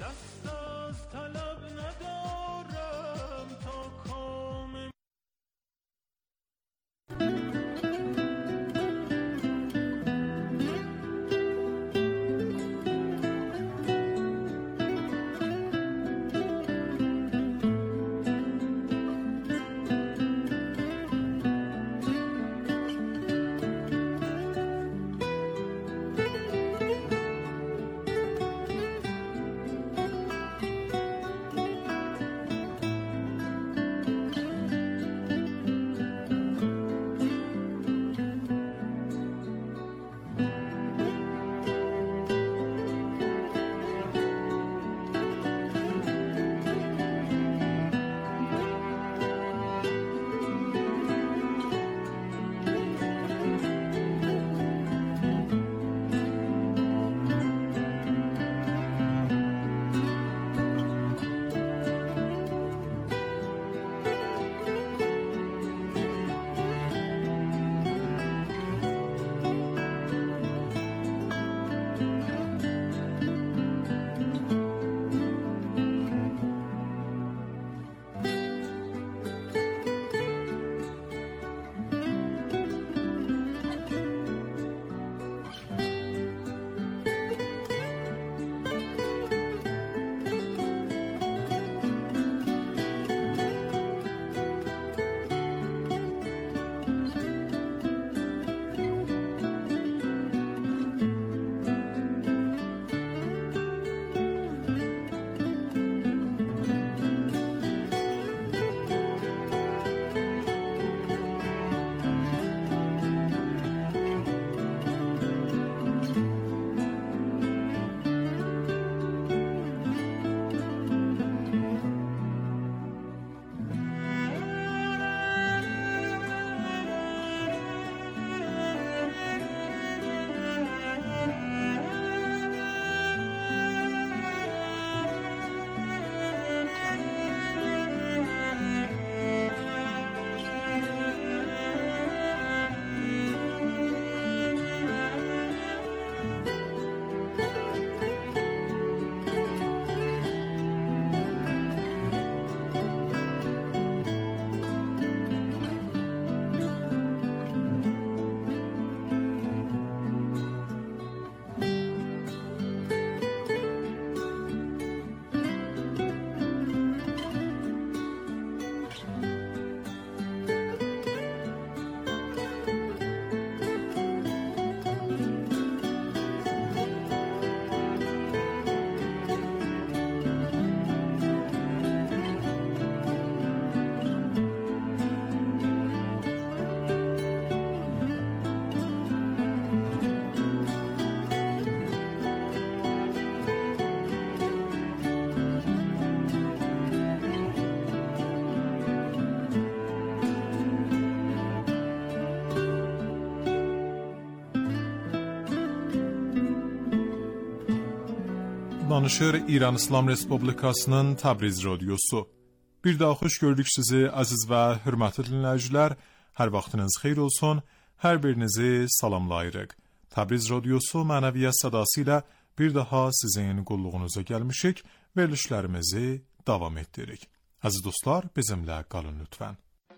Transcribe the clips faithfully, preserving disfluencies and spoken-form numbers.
Danışır İran İslam Respublikasının Təbriz Radiosu. Bir daha xoş gördük sizi aziz və hörmətli dinləyicilər. Hər vaxtınız xeyir olsun. Hər birinizi salamlayırıq. Təbriz Radiosu mənəviyyat sədası ilə bir daha sizin qulluğunuza gəlmişik. Verilişlərimizi davam etdiririk. Aziz dostlar, bizimlə qalın lütfən.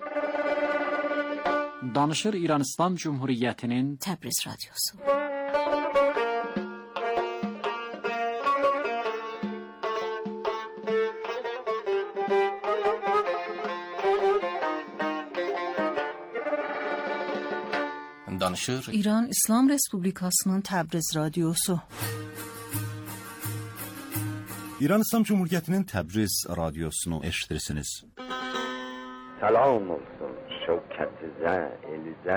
Danışır İran İslam Cumhuriyyətinin Təbriz Radiosu. Danışır İran İslam Respublikasının Təbriz Radiosu. İran İslam Cumhuriyyətinin Təbriz Radiosunu eşitirsiniz. Salam olsun şevketizə, elizə.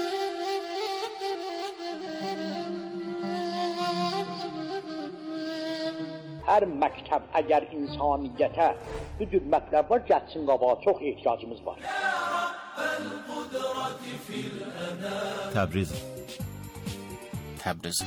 Hər məktəb əgər insaniyyətə bu cür mətləb var, gəlsin qabağa, çox ehtiyacımız var. Təbriz Təbriz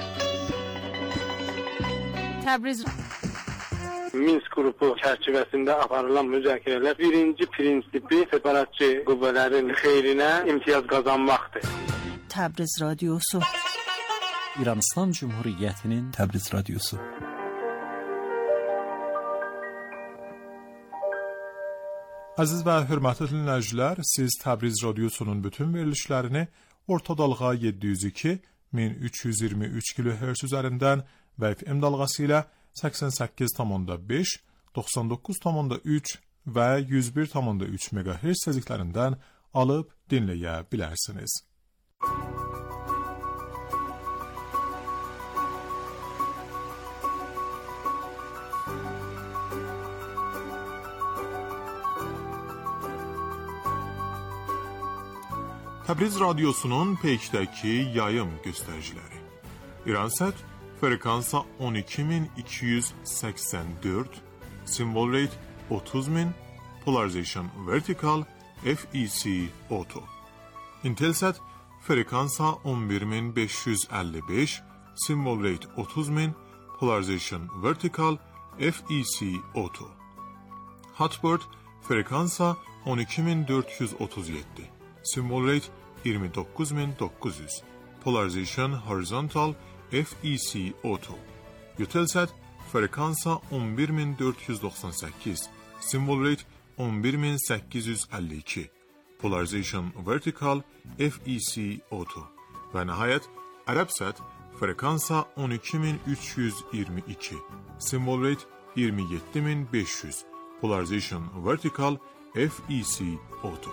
Təbriz Minsk qrupu çərçivəsində aparılan müzakirələr birinci prinsipi separatçı qüvvələrin xeyrinə imtiyaz qazanmaqdır. Təbriz Radiosu. İran İslam Cumhuriyyətinin Təbriz Radiosu. Aziz və hörmətli dinləyicilər, siz Təbriz radiosunun bütün verilişlərini orta dalğa yeddi yüz iki min üç yüz iyirmi üç kilohertz üzərindən və F M dalğası ilə səksən səkkiz tam beş, doxsan doqquz tam üç və yüz bir tam üç megahertz tezliklərindən alıb dinləyə bilərsiniz. Təbriz radiosunun peykdəki yayım göstəriciləri. İransat frekansa on iki min iki yüz səksən dörd, symbol rate otuz min, polarization vertical, F E C auto. Intelsat frekansa on bir min beş yüz əlli beş, symbol rate otuz min, polarization vertical, F E C auto. Hotbird frekansa on iki min dörd yüz otuz yeddi, symbol rate iyirmi doqquz min doqquz yüz, polarization horizontal, F E C auto. Eutelsat frekansa on bir min dörd yüz doxsan səkkiz, symbol rate on bir min səkkiz yüz əlli iki, polarization vertical, F E C auto. Və nəhayət Arabsat frekansa on iki min üç yüz iyirmi iki, symbol rate iyirmi yeddi min beş yüz, polarization vertical, F E C auto.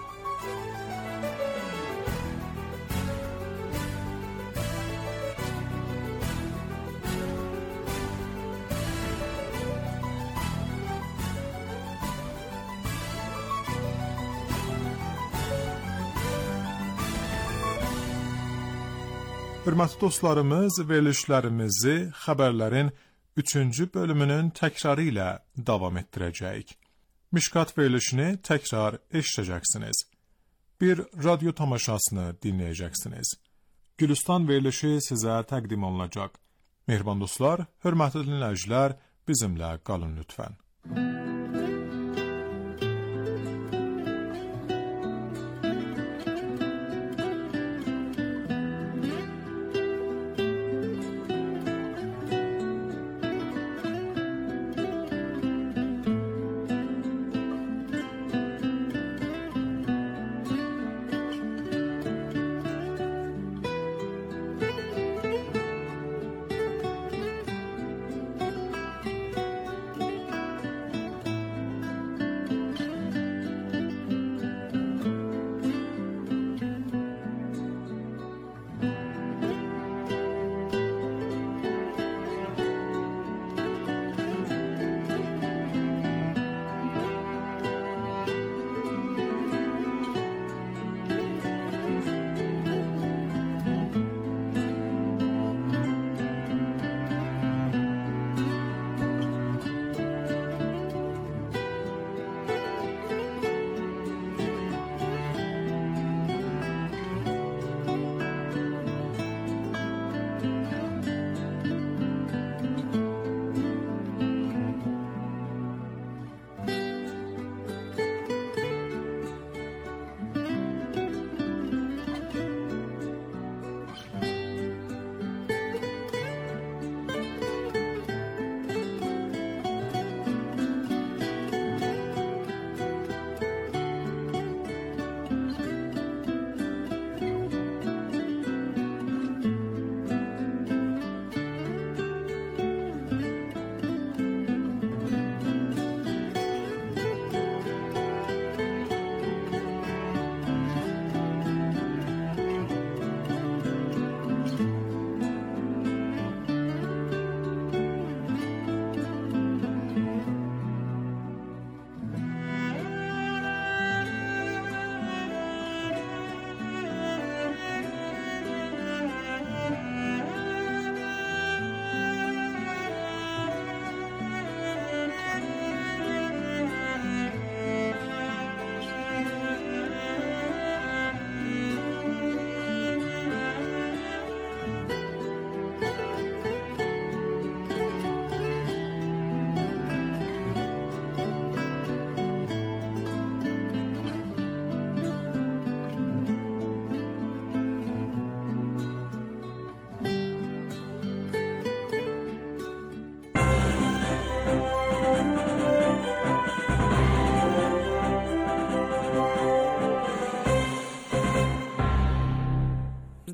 Hörmətli dostlarımız, verilişlərimizi xəbərlərin üçüncü bölümünün təkrarı ilə davam etdirəcəyik. Mişkat verilişini təkrar eşidəcəksiniz. Bir radyo tamaşasını dinləyəcəksiniz. Gülüstan verilişi sizə təqdim olunacaq. Mehriban dostlar, hörmətli dinləyicilər, bizimlə qalın lütfən.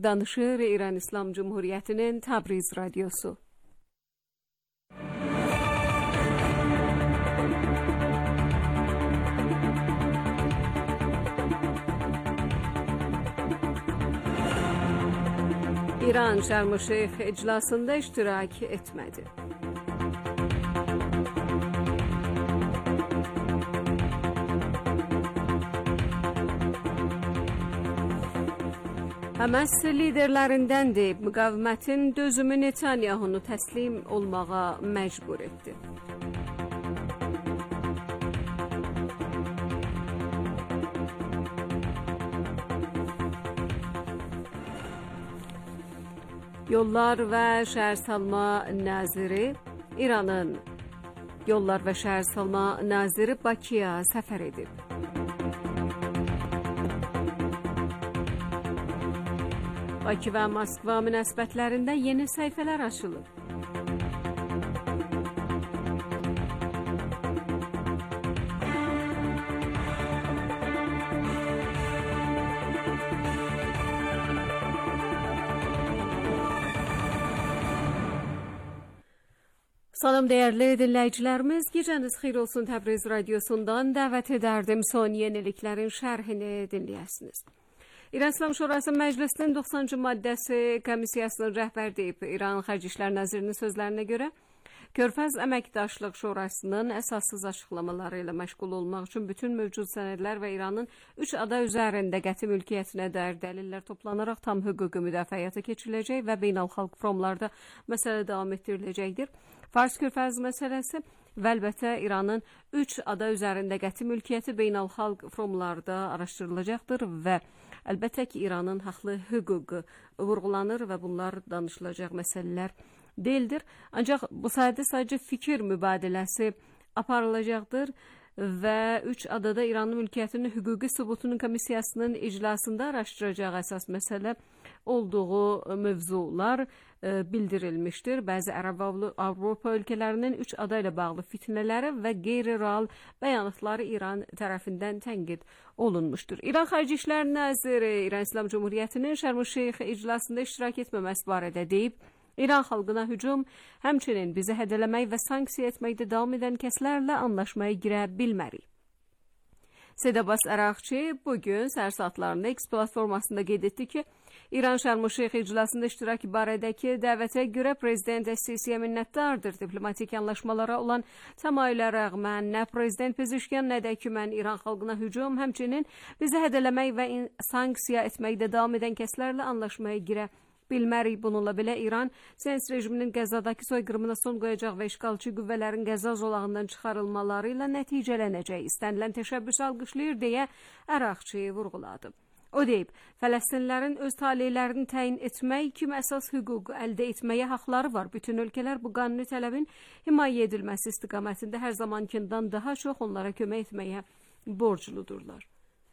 danışır İran İslam Cumhuriyeti'nin Təbriz Radyosu. İran Şərm-i Şeyx iclasında iştirak etmədi. Həməs liderlərindəndir, müqavimətin dözümü Netanyahunu təslim olmağa məcbur etdi. Yollar və Şəhərsalma Naziri İranın Yollar və Şəhərsalma Naziri Bakıya səfər edib. Bakı və Moskva münasibətlərində yeni səhifələr açılıb. Salam dəyərli dinləyicilərimiz, gecəniz xeyir olsun. Təbriz Radyosu'ndan dəvət edərdim son yeniliklərin şərhini dinləyəsiniz. İran İslam Şurası Məclisinin doxsanıncı maddəsi komissiyasının rəhbər deyib. İran Xarici İşlər Nazirinin sözlərinə görə Körfəz Əməkdaşlıq Şurasının əsassız açıqlamaları ilə məşğul olmaq üçün bütün mövcud sənədlər və İranın üç ada üzərində qəti mülkiyyətinə dair dəlillər toplanaraq tam hüquqi müdafiə həyata keçiriləcək və beynəlxalq forumlarda məsələ davam etdiriləcəkdir. Fars Körfəz məsələsi və əlbəttə İranın üç ada üzərində qəti mülkiyyəti beynəlxalq forumlarda araşdırılacaqdır və əlbəttə ki, İranın haqlı hüququ vurğulanır və bunlar danışılacaq məsələlər deyildir. Ancaq bu sayədə sadəcə fikir mübadiləsi aparılacaqdır və üç adada İranın mülkiyyətinin hüquqi sübutunun komissiyasının iclasında araşdıracağı əsas məsələ olduğu mövzular e, bildirilmişdir. Bəzi Ərəb Avropa ölkələrinin üç ada ilə bağlı fitnələri və qeyri-real bəyanatları İran tərəfindən tənqid olunmuşdur. İran Xarici İşlər Naziri İran İslam Cumhuriyetinin Şərm-i Şeyx iclasında iştirak etməməsi barədə deyib, İran xalqına hücum, həmçinin bizi hədələmək və sanksiya etməkdə davam edən kəslərlə anlaşmaya girə bilmərik. Sedabas Əraqçı bugün səhər saatlarında X platformasında qeyd etdi ki, İran Şərm-i Şeyx iclasında iştirak barədəki dəvətə görə Prezident Sisiyə minnətdardır. Diplomatik anlaşmalara olan təmayülə rəğmən nə Prezident Pezeshkian, nə də ki mən İran xalqına hücum, həmçinin bizi hədələmək və sanksiya etməkdə davam edən kəslərlə anlaşmaya girə bilmərik. Bununla belə İran Siyonist rejiminin Qəzzadakı soyqırımına son qoyacaq və işğalçı qüvvələrin Qəzza zolağından çıxarılmaları ilə nəticələnəcək istənilən təşəbbüs alqışlayır deyə Əraqçı vurğuladı. O deyib, Fələstinlərin öz taleylərini təyin etmək kimi əsas hüququ əldə etməyə haqları var. Bütün ölkələr bu qanuni tələbin himayə edilməsi istiqamətində hər zamankindən daha çox onlara kömək etməyə borcludurlar.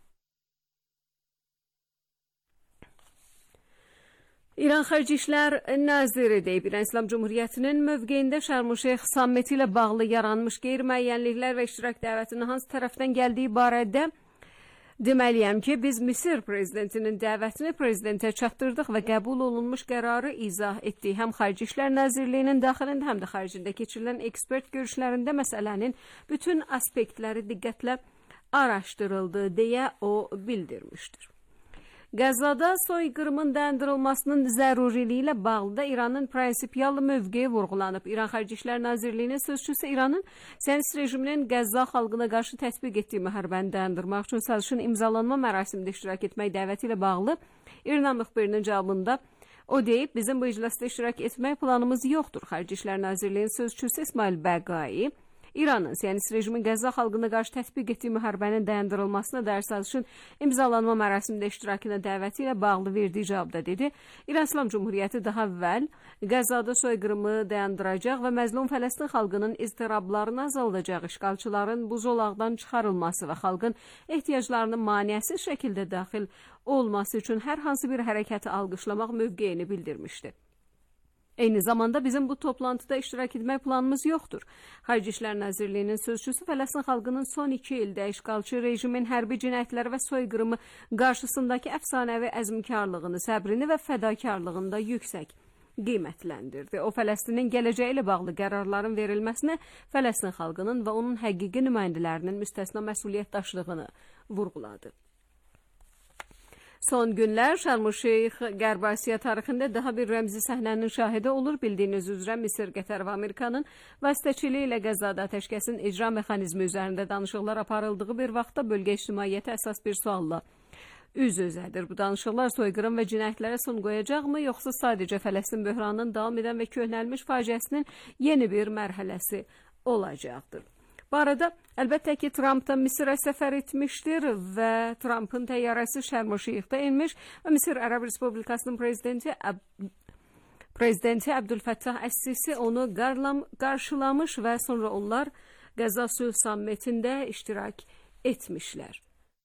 İran Xarici İşlər Naziri deyib, İran İslam Cumhuriyetinin mövqeyində Şərm-i Şeyx sammiti ilə bağlı yaranmış qeyri-müəyyənliklər və iştirak dəvətinin hansı tərəfdən gəldiyi barədə deməliyəm ki, biz Misir prezidentinin dəvətini prezidentə çatdırdıq və qəbul olunmuş qərarı izah etdik. Həm Xarici İşlər Nazirliyinin daxilində, həm də xaricində keçirilən ekspert görüşlərində məsələnin bütün aspektləri diqqətlə araşdırıldı deyə o bildirmişdir. Qəzzada soyqırımın dayandırılmasının zəruriliyi ilə bağlı da İranın prinsipial mövqeyi vurğulanıb. İran Xarici İşlər Nazirliyinin sözçüsü İranın Siyonist rejiminin Qəzza xalqına qarşı tətbiq etdiyi müharibəni dayandırmaq üçün sazişin imzalanma mərasimində iştirak etmək dəvəti ilə bağlı İran müxbirinin cavabında o deyib, bizim bu iclasda iştirak etmək planımız yoxdur. Xarici İşlər Nazirliyinin sözçüsü İsmail Bəqai İranın Siyonist rejimin Qəzza xalqına qarşı tətbiq etdiyi müharibənin dayandırılmasına dair sazişin imzalanma mərasimində iştirakına dəvəti ilə bağlı verdiyi cavabda dedi. İran İslam Cumhuriyyəti daha əvvəl Qəzzada soyqırımı dayandıracaq və məzlum Fələstin xalqının iztirablarını azaldacaq, işğalçıların bu zolaqdan çıxarılması və xalqın ehtiyaclarının maneəsiz şəkildə daxil olması üçün hər hansı bir hərəkəti alqışlamaq mövqeyini bildirmişdi. Eyni zamanda bizim bu toplantıda iştirak etmək planımız yoxdur. Xarici İşlər Nazirliyinin sözçüsü Fələstin xalqının son iki ildə işğalçı rejimin hərbi cinayətləri və soyqırımı qarşısındakı əfsanəvi əzmkarlığını, səbrini və fədakarlığını da yüksək qiymətləndirdi. O, Fələstinin gələcəyi ilə bağlı qərarların verilməsini, Fələstin xalqının və onun həqiqi nümayəndələrinin müstəsna məsuliyyət daşıdığını vurğuladı. Son günlər Şərm-ül-Şeyx Qərb Asiya tarixində daha bir rəmzi səhnənin şahidi olur. Bildiyiniz üzrə Misir, Qətər və Amerikanın vasitəçiliyi ilə Qəzzada atəşkəsin icra mexanizmi üzərində danışıqlar aparıldığı bir vaxtda bölgə ictimaiyyəti əsas bir sualla üz-üzədir. Bu danışıqlar soyqırım və cinayətlərə son qoyacaqmı, yoxsa sadəcə Fələstin böhranının davam edən və köhnəlmiş faciəsinin yeni bir mərhələsi olacaqdır? Bu arada əlbəttə ki, Trump da Misirə səfər etmişdir və Trumpın təyyarəsi Şərm-ül-Şeyxdə enmiş və Misir Ərəb Respublikasının prezidenti Əb prezidenti Əbdülfəttah Əs-Sisi onu qarşılamış və sonra onlar Qəzza Sülh Sammitində iştirak etmişlər.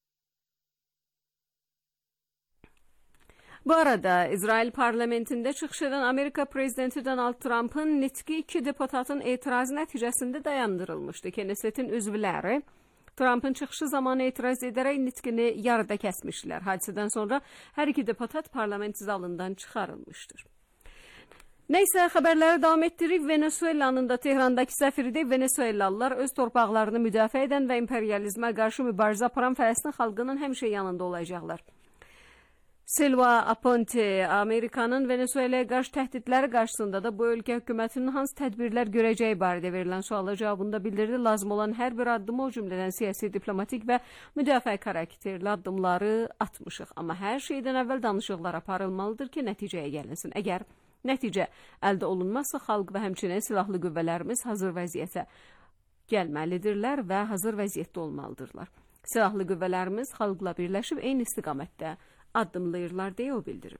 Bu arada İsrail parlamentində çıxış edən Amerika prezidenti Donald Trump'ın nitqi iki deputatın etirazı nəticəsində dayandırılmışdı. Knessetin üzvləri Trump'ın çıxışı zamanı etiraz edərək nitqini yarıda kəsmişlər. Hadisədən sonra hər iki deputat parlament zalından çıxarılmışdır. Nəysə, xəbərləri davam etdirib. Venezuelanın da Tehrandakı səfiri də Venezuelalılar öz torpaqlarını müdafiə edən və imperializmə qarşı mübarizə aparan Fələstin xalqının həmişə yanında olacaqlar. Silva Aponte, Amerikanın Venezuelaya qarşı təhdidləri qarşısında da bu ölkə hökumətinin hansı tədbirlər görəcəyi barədə verilən suala cavabında bildirdi. Lazım olan hər bir addımı, o cümlədən siyasi, diplomatik və müdafiə xarakterli addımları atmışıq. Amma hər şeydən əvvəl danışıqlar aparılmalıdır ki, nəticəyə gəlinsin. Əgər nəticə əldə olunmazsa, xalq və həmçinin silahlı qüvvələrimiz hazır vəziyyətə gəlməlidirlər və hazır vəziyyətdə olmalıdırlar. Silahlı qüvvələrimiz xalqla birləşib eyni istiqamətdə addımlayırlar deyə o bildirib.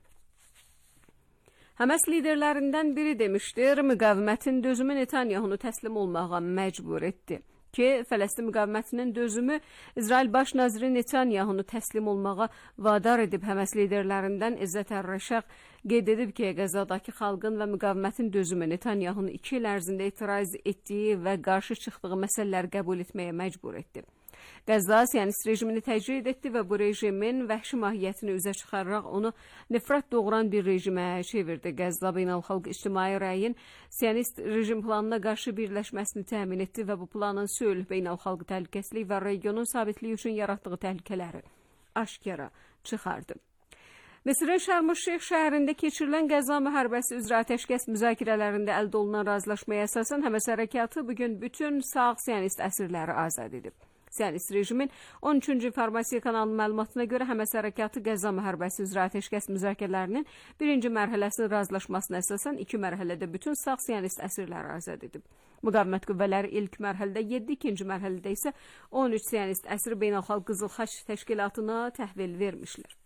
Həməs liderlərindən biri demişdir, müqavimətin dözümü Netanyahunu təslim olmağa məcbur etdi ki, Fələstin müqavimətinin dözümü İsrail Baş Naziri Netanyahunu təslim olmağa vadar edib. Həməs liderlərindən İzzət Ər-Rəşaq qeyd edib ki, Qəzzadakı xalqın və müqavimətin dözümü Netanyahunu iki il ərzində etiraz etdiyi və qarşı çıxdığı məsələləri qəbul etməyə məcbur etdi. Qəzza Siyonist rejimini təcrid etdi və bu rejimin vəhşi mahiyyətini üzə çıxararaq onu nifrət doğuran bir rejimə çevirdi. Qəzza beynəlxalq ictimai rəyin Siyonist rejim planına qarşı birləşməsini təmin etdi və bu planın sülh, beynəlxalq təhlükəsizlik və regionun sabitliyi üçün yaratdığı təhlükələri aşkara çıxardı. Misirin Şərm-ül-Şeyx şəhərində keçirilən Qəzza müharibəsi üzrə atəşkəs müzakirələrində əldə olunan razılaşmaya əsasən Həməs hərəkatı bugün bütün sağ Siyonist əsirləri azad edib. Siyonist rejimin on üçüncü informasiya kanalının məlumatına görə Həməs hərəkatı Qəzza müharibəsi üzrə atəşkəs müzakirələrinin birinci mərhələsinin razılaşmasına əsasən iki mərhələdə bütün sağ Siyonist əsirləri azad edib. Müqavimət qüvvələri ilk mərhələdə yeddi, ikinci mərhələdə isə on üç Siyonist əsir Beynəlxalq Qızıl Xaç təşkilatına təhvil vermişlər.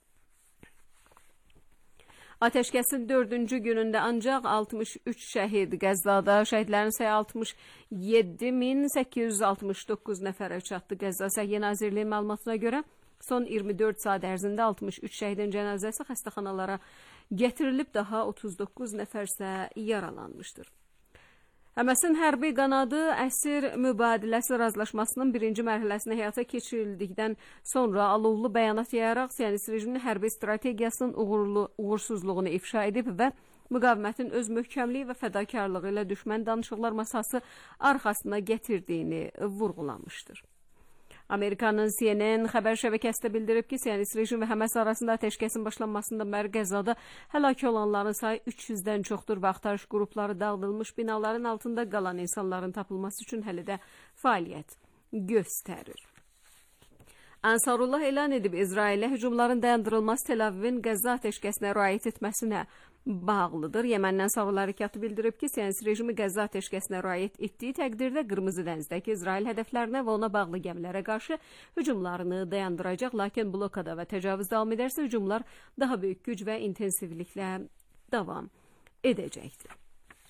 Atəşkəsin dördüncü günündə ancaq altmış üç şəhid Qəzzada, şəhidlərin sayı altmış yeddi min səkkiz yüz altmış doqquz nəfərə çatdı. Qəzza Səhiyyə Nazirliyinin məlumatına görə son iyirmi dörd saat ərzində altmış üç şəhidin cənazəsi xəstəxanalara gətirilib, daha otuz doqquz nəfər isə yaralanmışdır. Həməsin hərbi qanadı əsir mübadiləsi razılaşmasının birinci mərhələsində həyata keçirildikdən sonra alovlu bəyanat yayaraq Siyonist rejiminin hərbi strategiyasının uğurlu, uğursuzluğunu ifşa edib və müqavimətin öz möhkəmliyi və fədakarlığı ilə düşmən danışıqlar masası arxasına gətirdiyini vurğulamışdır. Amerikanın C N N xəbər şəbəkəsi də bildirib ki, Siyonist rejim və Həməs arasında atəşkəsin başlanmasından bəri Qəzzada həlak olanların sayı üç yüzdən çoxdur və axtarış qrupları dağıdılmış binaların altında qalan insanların tapılması üçün hələ də fəaliyyət göstərir. Ansarullah elan edib İsrailə hücumların dayandırılması Tel Avivin Qəzza atəşkəsinə riayət etməsinə bağlıdır. Yəməndən Savunma Hərəkatı bildirib ki, Siyonist rejimi Qəzza atəşkəsinə riayət etdiyi təqdirdə Qırmızı dənizdəki İsrail hədəflərinə və ona bağlı gəmilərə qarşı hücumlarını dayandıracaq, lakin blokada və təcavüz davam edərsə hücumlar daha böyük güc və intensivliklə davam edəcəkdir.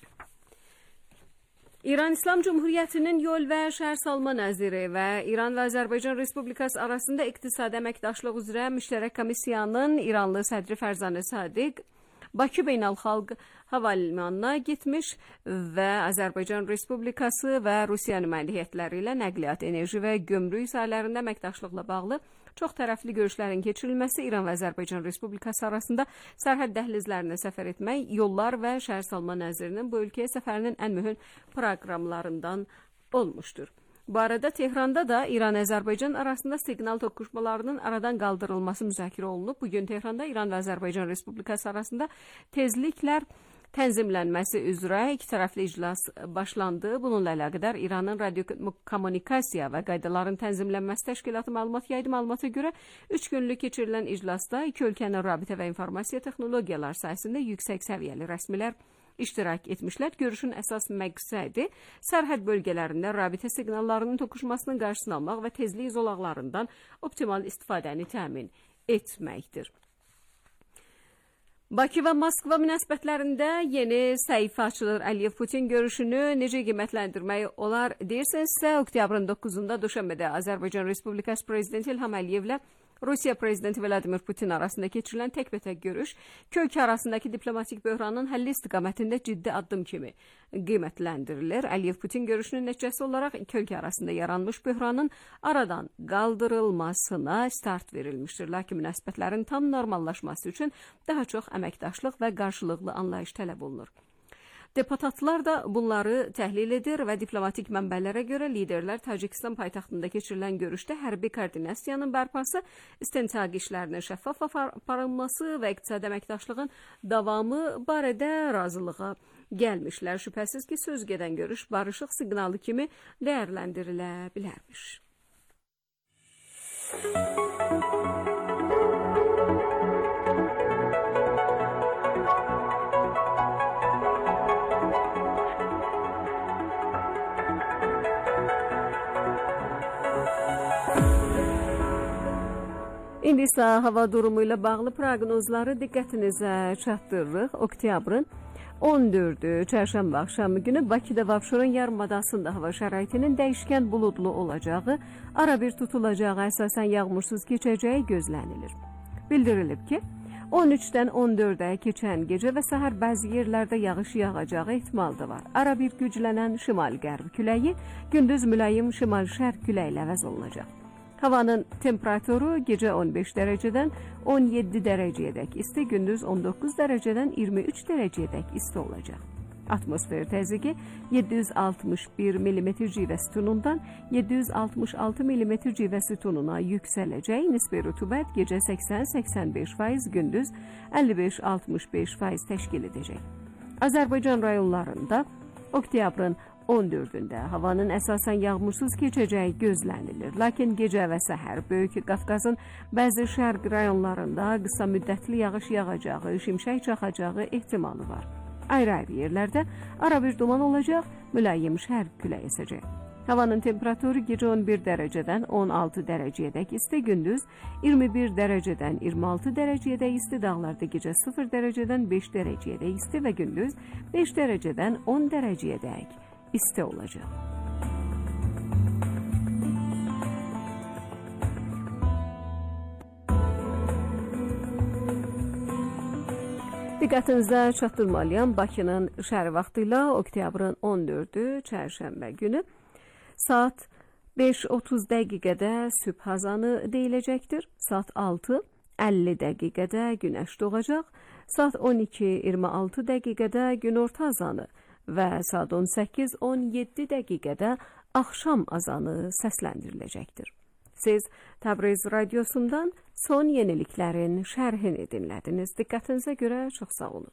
İran İslam Cumhuriyyətinin Yol və Şəhər Salma Naziri və İran və Azərbaycan Respublikası arasında iqtisadi əməkdaşlıq üzrə müştərək komissiyanın İranlı sədri Fərzanə Sadiq Bakı Beynəlxalq hava limanına getmiş və Azərbaycan Respublikası və Rusiya nümayəndələri ilə nəqliyyat, enerji və gömrük sahələrində əməkdaşlıqla bağlı çox tərəfli görüşlərin keçirilməsi, İran və Azərbaycan Respublikası arasında sərhəd dəhlizlərinə səfər etmək, yollar və şəhərsalma nəzirinin bu ölkəyə səfərinin ən mühüm proqramlarından olmuşdur. Bu arada Tehranda da İran-Azərbaycan arasında siqnal toqquşmalarının aradan qaldırılması müzakirə olunub. Bugün Tehranda İran və Azərbaycan Respublikası arasında tezliklər tənzimlənməsi üzrə iki tərəfli iclas başlandı. Bununla əlaqədar İranın radiokommunikasiya və qaydaların tənzimlənməsi təşkilatı məlumat yaydı. Məlumata görə üç günlük keçirilən iclasda iki ölkənin rabitə və informasiya texnologiyalar sahəsində yüksək səviyyəli rəsmilər iştirak etmişlər. Görüşün əsas məqsədi sərhəd bölgələrində rabitə siqnallarının toqquşmasının qarşısını almaq və tezlik zolaqlarından optimal istifadəni təmin etməkdir. Bakı və Moskva münasibətlərində yeni səhifə açılır. Əliyev-Putin görüşünü necə qiymətləndirmək olar deyirsinizsə, oktyabrın doqquzunda Duşanbədə Azərbaycan Respublikası Prezidenti İlham Əliyevlə Rusiya Prezidenti Vladimir Putin arasında keçirilən təkbətək görüş iki ölkə arasındakı diplomatik böhranın həlli istiqamətində ciddi addım kimi qiymətləndirilir. Əliyev-Putin görüşünün nəticəsi olaraq iki ölkə arasında yaranmış böhranın aradan qaldırılmasına start verilmişdir. Lakin münasibətlərin tam normallaşması üçün daha çox əməkdaşlıq və qarşılıqlı anlayış tələb olunur. Deputatlar da bunları təhlil edir və diplomatik mənbələrə görə liderlər Tacikistan paytaxtında keçirilən görüşdə hərbi koordinasiyanın bərpası, istintaq işlərinin şəffaf aparılması və iqtisadi əməkdaşlığın davamı barədə razılığa gəlmişlər. Şübhəsiz ki, söz gedən görüş barışıq siqnalı kimi dəyərləndirilə bilərmiş. İndi isə hava durumu ilə bağlı proqnozları diqqətinizə çatdırırıq. Oktyabrın on dördü çərşənbə axşamı günü Bakıda və Abşeron yarımadasında hava şəraitinin dəyişkən buludlu olacağı, ara bir tutulacağı, əsasən yağmursuz keçəcəyi gözlənilir. Bildirilib ki, on üçdən on dördə keçən gecə və səhər bəzi yerlərdə yağış yağacağı ehtimalı da var. Ara bir güclənən şimal-qərb küləyi, gündüz mülayim şimal-şərq küləyi ilə əvəz olunacaq. Havanın temperaturu gecə on beş dərəcədən on yeddi dərəcəyədək isti, gündüz on doqquz dərəcədən iyirmi üç dərəcəyədək isti olacaq. Atmosfer təzyiqi yeddi yüz altmış bir millimetr civə sütunundan yeddi yüz altmış altı millimetr civə sütununa yüksələcək. Nisbi rütubət gecə səksən səksən beş faiz, gündüz əlli beş altmış beş faiz təşkil edəcək. Azərbaycan rayonlarında oktyabrın on dördündə havanın əsasən yağmursuz keçəcəyi gözlənilir. Lakin gecə və səhər Böyük Qafqazın bəzi şərq rayonlarında qısa müddətli yağış yağacağı, şimşək çaxacağı ehtimalı var. Ayrı-ayrı yerlərdə ara bir duman olacaq, mülayim şərq küləyi əsəcək. Havanın temperaturu gecə on bir dərəcədən on altı dərəcəyədək isti, gündüz iyirmi bir dərəcədən iyirmi altı dərəcəyədək isti, dağlarda gecə sıfır dərəcədən beş dərəcəyədək isti və gündüz beş dərəcədən on dərəcəyədək isti olacaq. Diqqətinizə çatdırmalıyam. Bakının şəhər vaxtı ilə oktyabrın on dördü çərşənbə günü saat beş otuz dəqiqədə sübh azanı deyiləcəkdir. Saat altı əlli dəqiqədə günəş doğacaq. Saat on iki iyirmi altı dəqiqədə günorta azanı və saat on səkkiz on yeddi dəqiqədə axşam azanı səsləndiriləcəkdir. Siz Təbriz radiosundan son yeniliklərin şərhini dinlədiniz. Diqqətinizə görə çox sağ olun.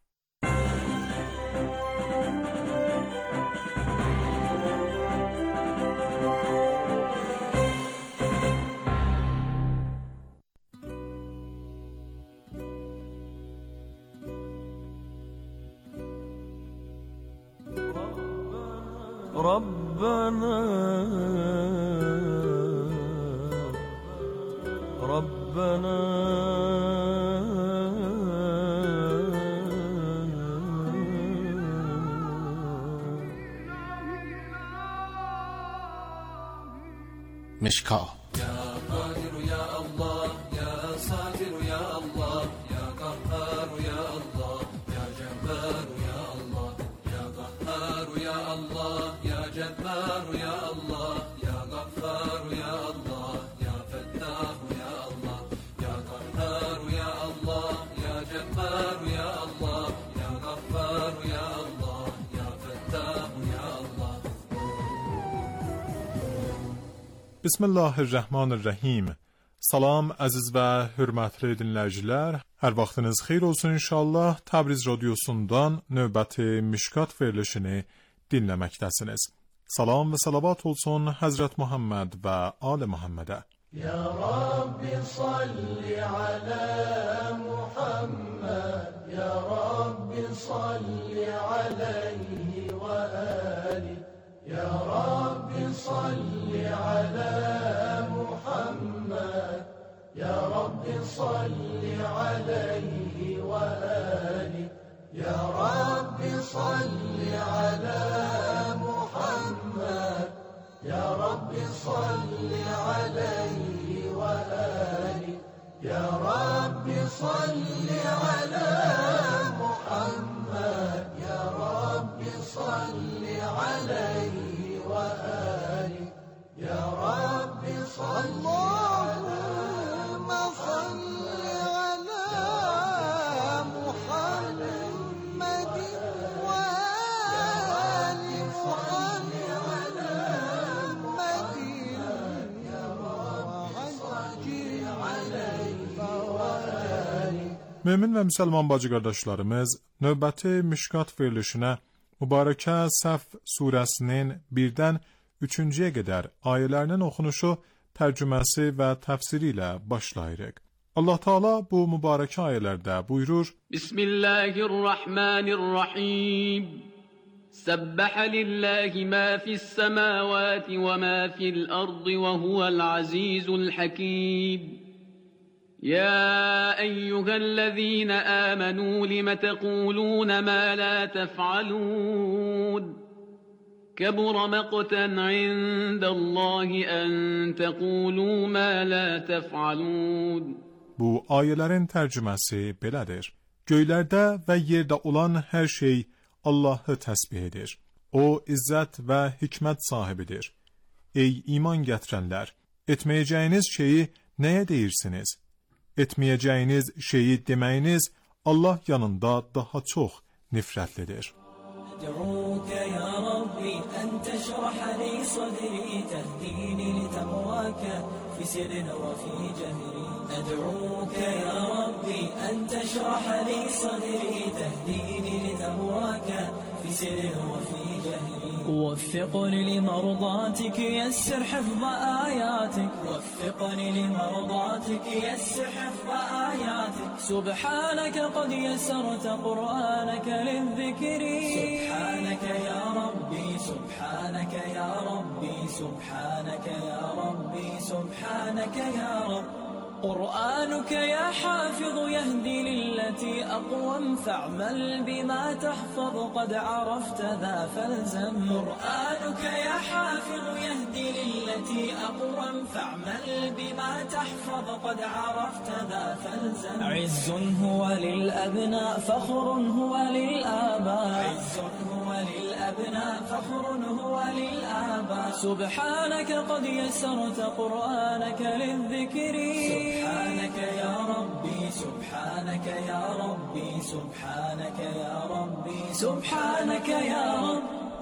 ربنا ربنا مشکا يا قادر يا الله يا ساتر يا الله يا قهار يا الله يا جبار Bismillahirrahmanirrahim. Salam əziz və hörmətli dinləyicilər. Hər vaxtınız xeyir olsun inşallah. Təbriz radiosundan növbəti Mişkat verilişini dinləməkdəsiniz. Salam və salavat olsun Həzrət Muhammed və Ali Muhammedə. Ya Rabbi salli ala Muhammed, Ya Rabbi salli alayhi və ali. Ya Rabbi salli ala Muhammed, Ya Rabbi salli alayhi və ali. Ya Rabbi salli ala Muhammed, Ya Rabbi salli alayhi və ali. Ya Rabbi salli ala Muhammed, Ya Rabbi salli alayhi və ali. Ya Rabbi salli Allahümme salli ala Muhammedin və ali salli ala Muhammedin Ya Rabbi salli alayhi və ali. Mömin və müsəlman bacı qardaşlarımız, növbəti Mişkat verilişinə Mübarəkə Səf surəsinin birdən üçüncüyə qədər ayələrinin oxunuşu, tərcüməsi və təfsiri ilə başlayırıq. Allah Teala bu mübarəkə ayələrdə buyurur: Bismillahirrahmanirrahim. Səbbəhə lillahi ma fi's-semavati və ma fi'l-ardı və huvəl-azizul hakim. يا أيها الذين آمنوا لم تقولون ما لا تفعلون كبر مقتا عند الله أن تقولوا ما لا تفعلون. Bu ayələrin tərcüməsi belədir. Göylərdə və yerdə olan hər şey Allahı təsbih edir. O, izzət və hikmət sahibidir. Ey iman gətirənlər! Etməyəcəyiniz şeyi nəyə deyirsiniz? Etməyəcəyiniz şeyi deməyiniz Allah yanında daha çox nifrətlidir. أدعوك يا ربي أن تشرح لي صدري تهديني لتقواك في سر وفي جهري. أدعوك يا ربي أن تشرح لي صدري تهديني لتقواك في سر وفي جهري. وفقني لمرضاتك يسر حفظ آياتك. وفقني لمرضاتك يسر حفظ آياتك. سبحانك قد يسرت قرآنك للذكر. سبحانك يا ربي سبحانك يا ربي سبحانك يا ربي سبحانك يا رب. قرآنك يا حافظ يهدي للتي أقوم فاعمل بما تحفظ قد عرفت ذا فالزم. قرآنك يا حافظ يهدي للتي أقوم فاعمل بما تحفظ قد عرفت ذا فالزم. عز هو للأبناء فخر هو للآباء. عز هو للأبناء فخر هو للآباء. سبحانك قد يسرت قرآنك للذكر. سبحانك يا ربي سبحانك يا ربي سبحانك يا ربي سبحانك يا رب.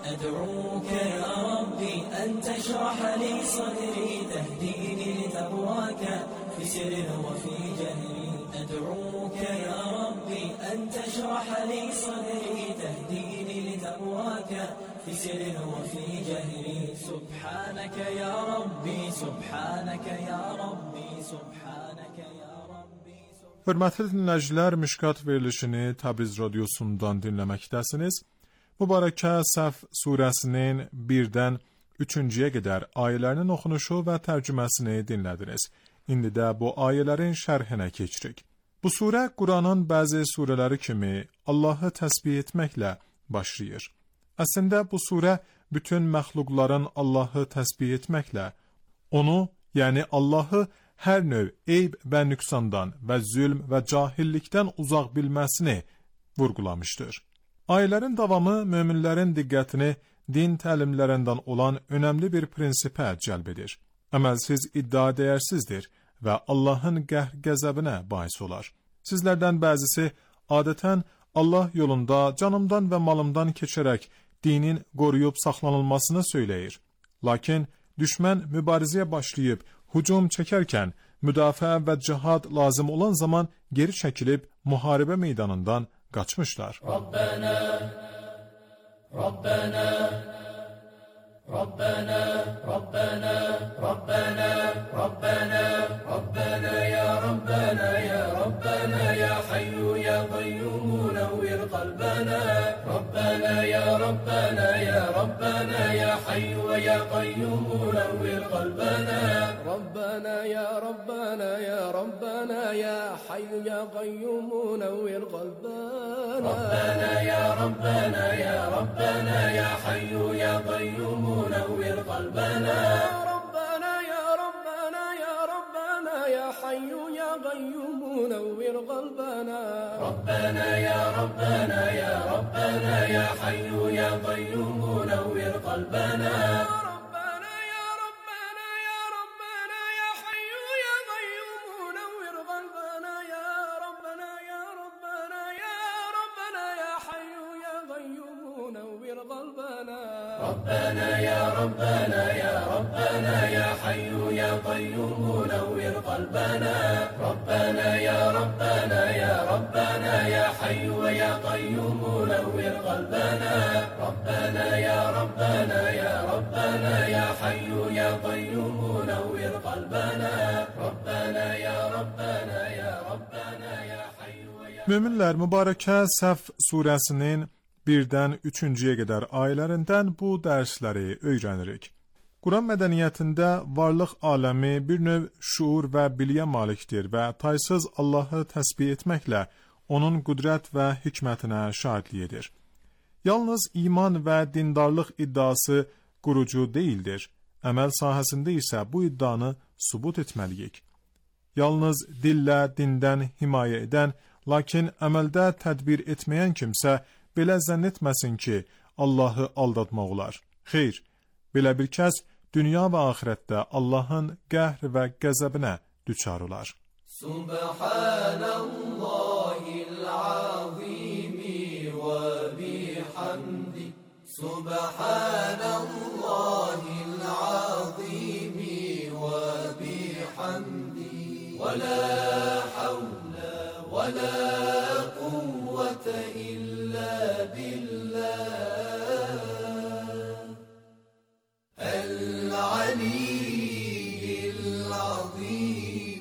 أدعوك يا ربي أن تشرح لي صدري تهديني لتقواك في سر وفي جهري. أدعوك يا ربي أن تشرح لي صدري تهديني لتقواك في سر وفي جهري. سبحانك يا ربي سبحانك يا ربي سبحانك يا ربي. Hörmətli dinləyicilər, Mişkat verilişini Təbriz radiosundan dinləməkdəsiniz. Mübarəkə Səf surəsinin birdən üçüncüyə qədər ayələrinin oxunuşu və tərcüməsini dinlədiniz. İndi də bu ayələrin şərhinə keçirik. Bu surə Quranın bəzi surələri kimi Allahı təsbih etməklə başlayır. Əslində bu surə bütün məxluqların Allahı təsbih etməklə, onu, yəni Allahı hər növ eyb və nüqsandan və zülm və cahillikdən uzaq bilməsini vurgulamışdır. Ayələrin davamı möminlərin diqqətini din təlimlərindən olan önəmli bir prinsipə cəlb edir. Əməlsiz iddia dəyərsizdir və Allahın qəhr-qəzəbinə bais olar. Sizlərdən bəzisi adətən Allah yolunda canımdan və malımdan keçərək dinin qoruyub saxlanılmasını söyləyir. Lakin düşmən mübarizəyə başlayıb hücum çəkərkən müdafiə və cihad lazım olan zaman geri çəkilib müharibə meydanından qaçmışlar. Rabbana Rabbana Rabbana Rabbana Rabbana Rabbana Rabbana ya Rabbana ya Rabbana ya Hayyu ya Qayyum nawwir qalbana Rabbana ya Rabbana ya Rabbana ya Hayyu ya Qayyum nawwir qalbana Rabbana ya Rabbana ya Rabbana ya Hayyu ya Qayyum nawwir qalbana Rabbana ya Rabbana ya Rabbana ya Hayyu ya Qayyum نور قلبنا ربنا يا ربنا يا ربنا يا حي يا قيوم نور قلبنا ربنا يا ربنا يا ربنا يا حي يا قيوم نور قلبنا ربنا يا ربنا يا ربنا يا حي يا قيوم نور قلبنا يا ربنا يا ربنا يا ربنا يا حي يا قيوم نور قلبنا ربنا يا ربنا يا ربنا يا حي يا قيوم نور قلبنا ربنا يا ربنا يا ربنا يا حي يا قيوم نور قلبنا ربنا يا ربنا يا ربنا يا حي يا قيوم نور قلبنا ربنا يا ربنا يا ربنا يا حي يا Möminlər, mübarəkə Səf surəsinin birdən üçüncüyə qədər ayələrindən bu dərsləri öyrənirik. Quran mədəniyyətində varlıq aləmi bir növ şuur və biliyə malikdir və taysız Allahı təsbih etməklə onun qüdrət və hikmətinə şahidlik edir. Yalnız iman və dindarlıq iddiası qurucu deyildir. Əməl sahəsində isə bu iddianı sübut etməliyik. Yalnız dillə dindən himayə edən, lakin əməldə tədbir etməyən kimsə belə zənn etməsin ki, Allahı aldatmaq olar. Xeyr, belə bir kəs dünya və axirətdə Allahın qəhr və qəzəbinə düçar olar. Subhanallahil azim və bihamdi Subhanallahil azim və bihamdi və la havla və la quvvete illa billah el-aliyyil azim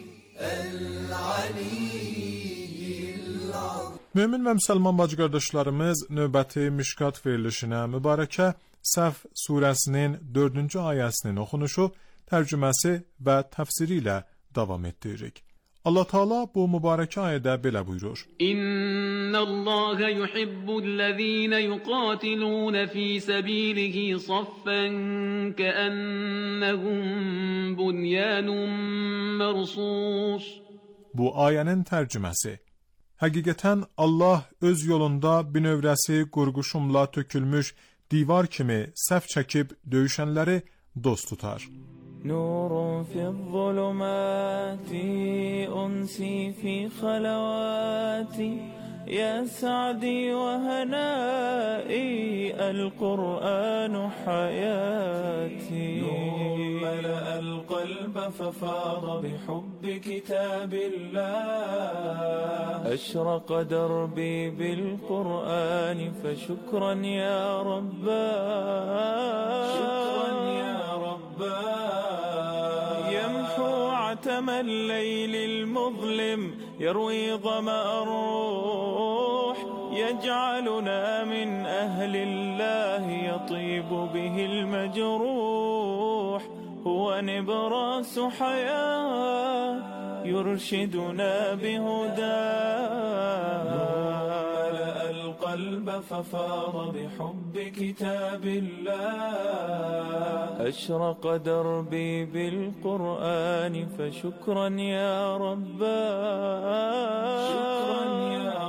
el-aliyyil azim. Mömin və müsəlman bacı qardaşlarımız, növbəti Mişkat verilişinə mübarəkə Səf surəsinin dördüncü ayəsinin oxunuşu, tərcüməsi və təfsiri ilə davam etdiririk. Allah Teala bu mübarək ayədə belə buyurur. İnnallaha yuhibbullezina yuqatiluna fi sabilihi saffan ka'annahum bunyanun marsus. Bu ayənin tərcüməsi. Həqiqətən Allah öz yolunda binövrəsi qurğuşumla tökülmüş divar kimi səf çəkib döyüşənləri dost tutar. نور في الظلمات أنسي في خلواتي يا سعدي وهنائي القرآن حياتي نور ملأ القلب ففاض بحب كتاب الله أشرق دربي بالقرآن فشكرا يا رباه شكرا يا رباه عتم الليل المظلم يروي ظمأ الروح يجعلنا من أهل الله يطيب به المجروح هو نبراس حياة يرشدنا بهداه ملأ القلب ففاض بحب كتاب الله أشرق دربي بالقرآن فشكرا يا رباه شكرا يا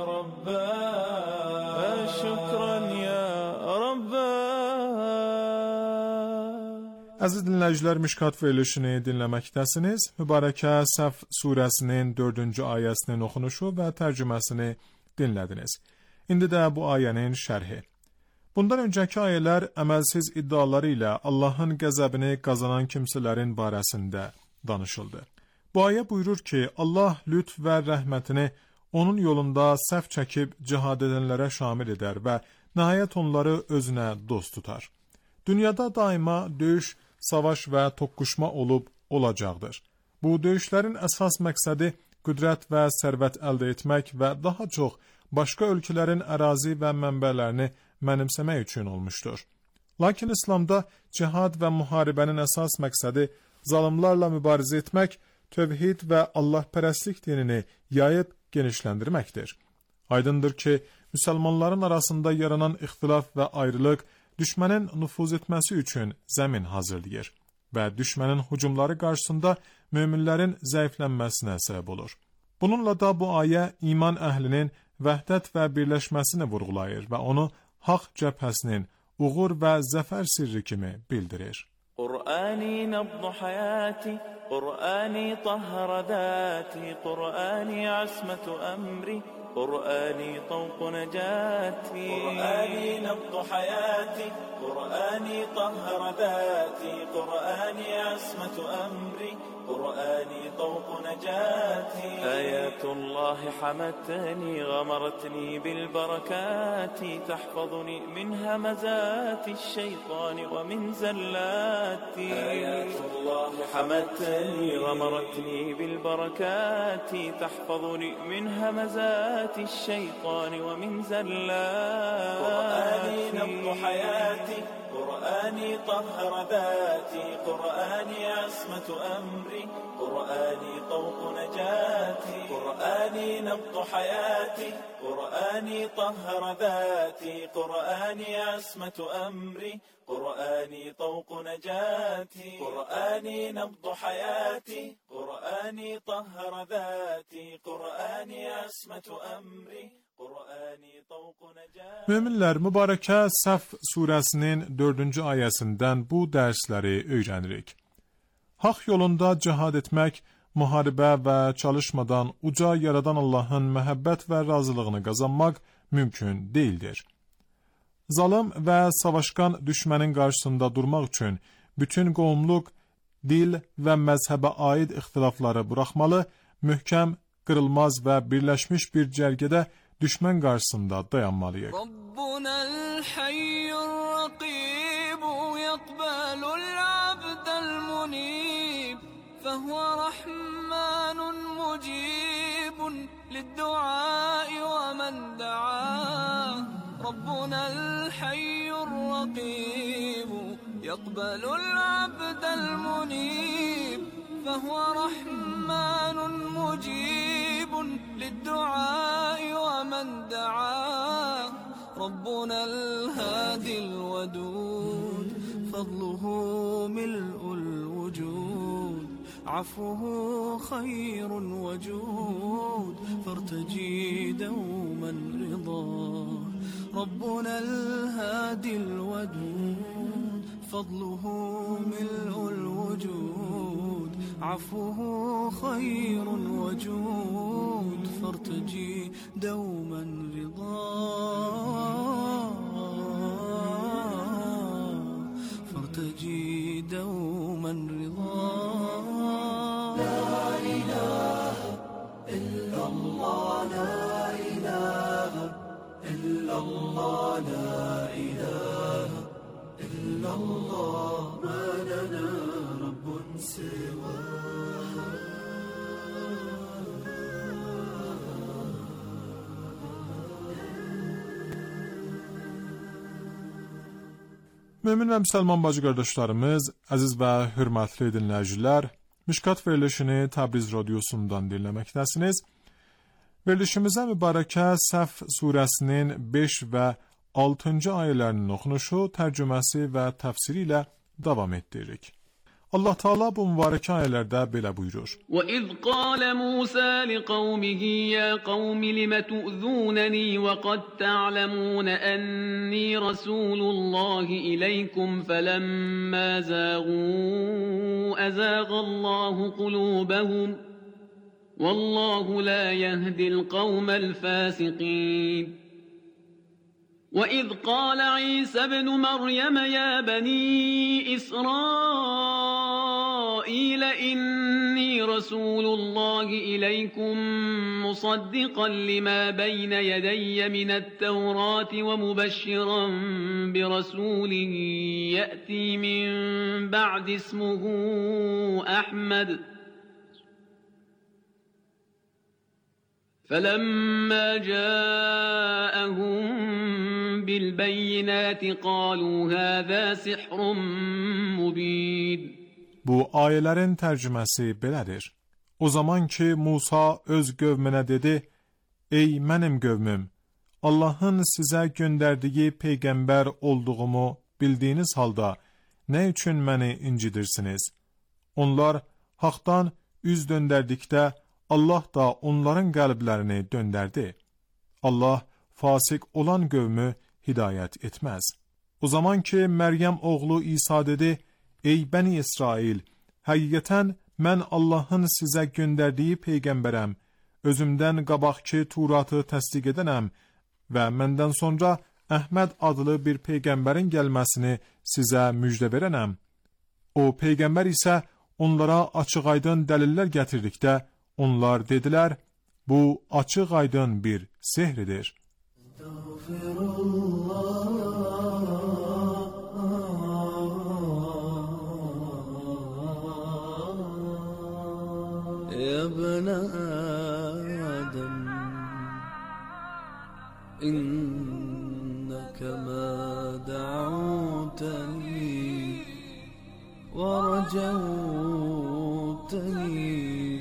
رباه شكرا يا رباه. Əziz dinləyicilər, Mişkat verilişini dinləməkdəsiniz. Mübarəkə Səf surəsinin dördüncü ayəsinin oxunuşu və tərcüməsini dinlədiniz. İndi də bu ayənin şərhi. Bundan öncəki ayələr əməlsiz iddiaları ilə Allahın qəzəbini qazanan kimsələrin barəsində danışıldı. Bu ayə buyurur ki, Allah lütf və rəhmətini onun yolunda səhv çəkib cihad edənlərə şamil edər və nəhayət onları özünə dost tutar. Dünyada daima döyüş, savaş və toqquşma olub olacaqdır. Bu döyüşlərin əsas məqsədi qüdrət və sərvət əldə etmək və daha çox başqa ölkələrin ərazi və mənbələrini mənimsəmək üçün olmuşdur. Lakin İslamda cihad və müharibənin əsas məqsədi zalimlarla mübarizə etmək, tövhid və Allahpərəstlik dinini yayıb genişləndirməkdir. Aydındır ki, müsəlmanların arasında yaranan ixtilaf və ayrılıq düşmənin nüfuz etməsi üçün zəmin hazırlayır və düşmənin hücumları qarşısında möminlərin zəiflənməsinə səbəb olur. Bununla da bu ayə iman əhlinin vəhdət və birləşməsini vurğulayır və onu haqq cəbhəsinin uğur və zəfər sirri kimi bildirir. قرآني نبض حياتي قرآني طهر ذاتي قرآني عصمة أمري قرآني طوق نجاتي قرآني نبض حياتي قرآني طهر ذاتي قرآني عصمة أمري قرآني طوق نجاتي آيات الله حمتني غمرتني بالبركات تحفظني من همزات الشيطان ومن زلاتي آيات الله حمتني غمرتني بالبركات تحفظني من همزات الشيطان ومن زلاتي قرآني نبض حياتي قرآني طهر ذاتي قرآني عصمة أمري قرآني طوق نجاتي قرآني نبض حياتي قرآني طهر ذاتي قرآني عصمة أمري قرآني طوق نجاتي قرآني نبض حياتي قرآني طهر ذاتي قرآني عصمة أمري Möminlər, mübarəkə Səf surəsinin dördüncü ayəsindən bu dərsləri öyrənirik. Haqq yolunda cihad etmək, müharibə və çalışmadan uca yaradan Allahın məhəbbət və razılığını qazanmaq mümkün deyildir. Zalım və savaşqan düşmənin qarşısında durmaq üçün bütün qovumluq, dil və məzhəbə aid ixtilafları buraxmalı, möhkəm, qırılmaz və birləşmiş bir cərgədə düşmən qarşısında dayanmalıyıq. Rabbunal hayyur raqib yaqbalul abdal munib fahuwa rahmanun mujibun lid-du'a wa man da'a Rabbunal hayyur raqib yaqbalul abdal munib فهو رحمن مجيب للدعاء ومن دعاه ربنا الهادي الودود فضله ملء الوجود عفوه خير وجود فارتجي دوما رضاه ربنا الهادي الودود فضله ملء الوجود عفوه خير وجود فارتجي دوما رضاه فارتجي دوما رضاه لا إله إلا الله لا إله إلا الله لا إله إلا الله ما لنا رب سواه Mömin və müsəlman bacı qardaşlarımız, əziz və hörmətli dinləyicilər, Mişkat verilişini Təbriz radiosundan dinləməkdəsiniz. Verilişimizə mübarəkə Səf surəsinin beş və altıncı ayələrinin oxunuşu, tərcüməsi və təfsiri ilə davam etdiririk. Allah Teala bu mübarək ayələrdə belə buyurur. وَإِذْ قَالَ مُوسَى لِقَوْمِهِ يَا قَوْمِ لِمَ تُؤْذُونَنِي وَقَدْ تَعْلَمُونَ أَنِّي رَسُولُ اللَّهِ إِلَيْكُمْ فَلَمَّا زَاغُوا أَزَاغَ اللَّهُ قُلُوبَهُمْ وَاللَّهُ لَا يَهْدِي الْقَوْمَ الْفَاسِقِينَ وإذ قال عيسى ابن مريم يا بني إسرائيل إني رسول الله إليكم مصدقا لما بين يدي من التوراة ومبشرا برسول يأتي من بعد اسمه أحمد فلما جاءهم بالبينات قالوا هذا سحر مبين. Bu ayələrin tərcüməsi belədir. O zaman ki Musa öz qövmünə dedi: Ey mənim qövmüm, Allahın sizə göndərdiyi peyğəmbər olduğumu bildiyiniz halda nə üçün məni incidirsiniz? Onlar haqdan üz döndərdikdə Allah da onların qəlblərini döndərdi. Allah fasik olan qövmü hidayət etməz. O zaman ki Məryəm oğlu İsa dedi: Ey bəni İsrail, həqiqətən mən Allahın sizə göndərdiyi peyğəmbərəm, özümdən qabaqki Turatı təsdiq edənəm və məndən sonra Əhməd adlı bir peyğəmbərin gəlməsini sizə müjdə verənəm. O peyğəmbər isə onlara açıq-aydın dəlillər gətirdikdə onlar dedilər: bu açıq-aydın bir sehridir. يا ابن آدم إنك ما دعوتني ورجوتني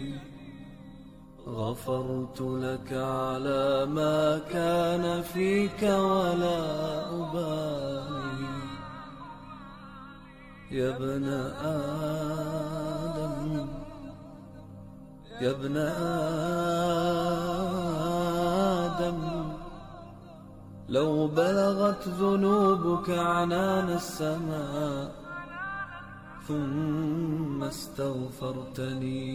غفرت لك على ما كان فيك ولا أبالي. يا ابن آدم يا ابن آدم لو بلغت ذنوبك عنان السماء ثم استغفرتني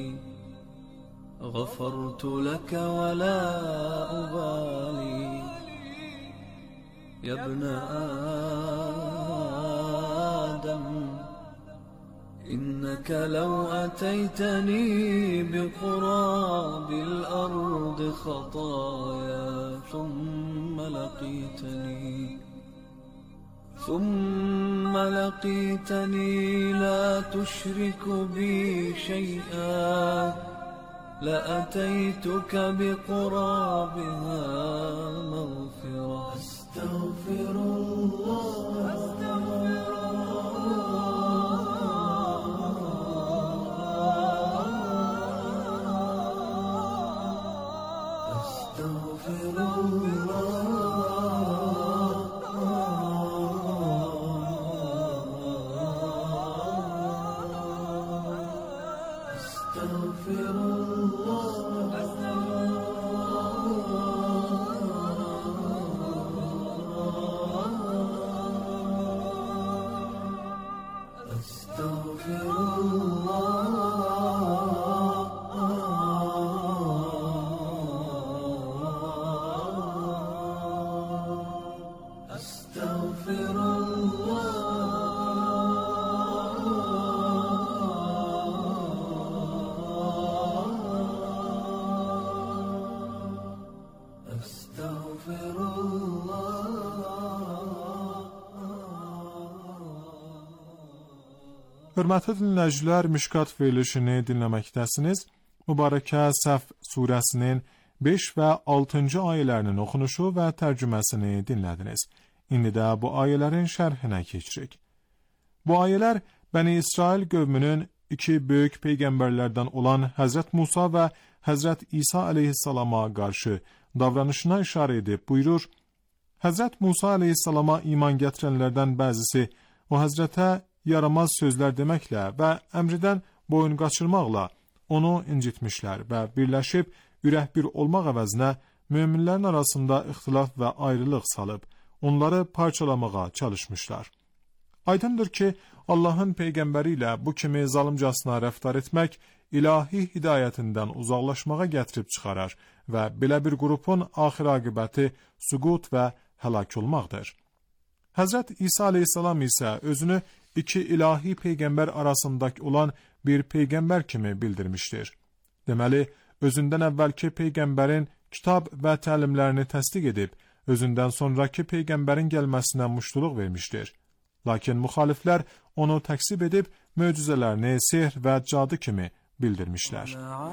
غفرت لك ولا أبالي. يا ابن آدم إنك لو أتيتني بقراب الأرض خطايا ثم لقيتني ثم لقيتني لا تشرك بي شيئا لأتيتك بقرابها مغفرة. أستغفر الله أستغفر Hörmətli dinləyicilər, Mişkat verilişini dinləməkdəsiniz. Mübarəkə Səf surəsinin beş və altıncı ayələrinin oxunuşu və tərcüməsini dinlədiniz. İndi də bu ayələrin şərhinə keçirik. Bu ayələr Bəni İsrail qövmünün iki böyük peyğəmbərlərdən olan Həzrət Musa və Həzrət İsa əleyhissalama qarşı davranışına işarə edib buyurur: Həzrət Musa əleyhissalama iman gətirənlərdən bəzisi o Həzrətə yaramaz sözlər deməklə və əmridən boyun qaçırmaqla onu incitmişlər və birləşib ürək bir olmaq əvəzinə möminlərin arasında ixtilaf və ayrılıq salıb, onları parçalamağa çalışmışlar. Aydındır ki, Allahın peyğəmbəri ilə bu kimi zalımcasına rəftar etmək ilahi hidayətindən uzaqlaşmağa gətirib çıxarar və belə bir qrupun axir aqibəti süqut və həlak olmaqdır. Həzrət İsa aleyhissalam isə özünü iki ilahi peyğəmbər arasındakı olan bir peyğəmbər kimi bildirmişdir. Deməli, özündən əvvəlki peyğəmbərin kitab və təlimlərini təsdiq edib, özündən sonraki peyğəmbərin gəlməsinə muştuluq vermişdir. Lakin müxaliflər onu təksib edib, möcüzələrini sehr və cadı kimi bildirmişlər.